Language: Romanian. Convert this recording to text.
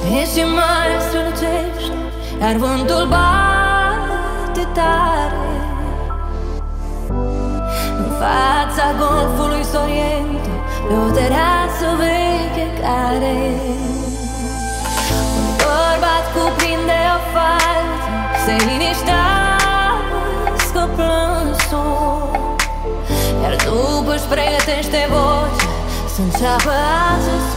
Ești și mai strălucești, iar vântul bate tare în fața golfului Sorrento, pe o tereasă veche care un bărbat cuprinde o fată, se liniștească plânsul, iar după își pregătește vocea să înceapă să